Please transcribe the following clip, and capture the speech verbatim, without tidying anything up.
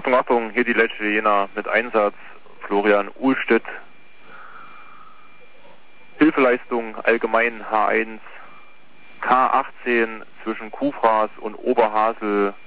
Achtung, Achtung, hier die letzte Jena mit Einsatz. Florian Uhlstedt. Hilfeleistung allgemein H eins. K achtzehn zwischen Kufras und Oberhasel